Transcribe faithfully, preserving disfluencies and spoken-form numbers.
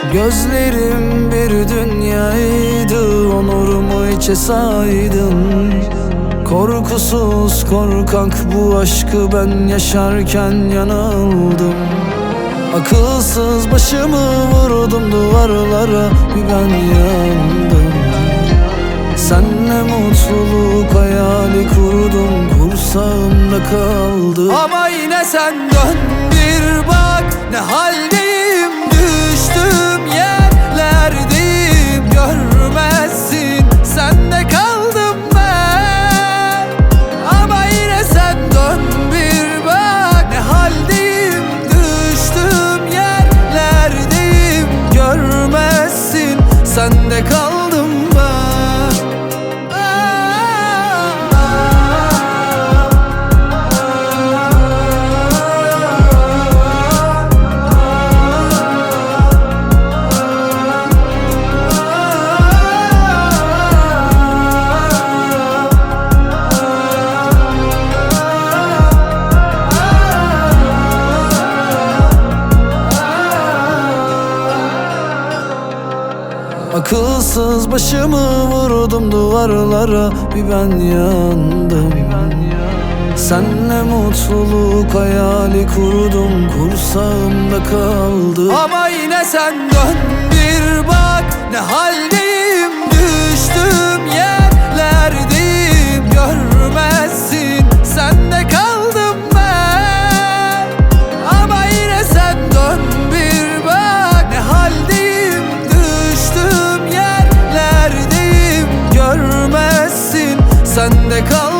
Gözlerim bir dünyaydı, onurumu içe saydım. Korkusuz korkak bu aşkı ben yaşarken yanıldım. Akılsız başımı vurdum duvarlara, bir ben yandım. Senle mutluluk hayali kurdum, kursağımda kaldı. Ama yine sen dön bir bak, ne haldeyim, düştüm yerlerdeyim. Görmezsin, sende kaldım ben. Ama yine sen dön bir bak, ne haldeyim, düştüm yerlerdeyim. Görmezsin, sende kaldım ben. Akılsız başımı vurdum duvarlara, bir ben yandım. Senle mutluluk hayali kurdum, kursağımda kaldı. Ama yine sen dön bir bak, ne haldeyim, düştüm yerlerdeyim. Görmezsin, sende kaldım ben. Ama yine sen dön bir bak, ne haldeyim, düştüm yerlerdeyim. Görmezsin, sende kaldım.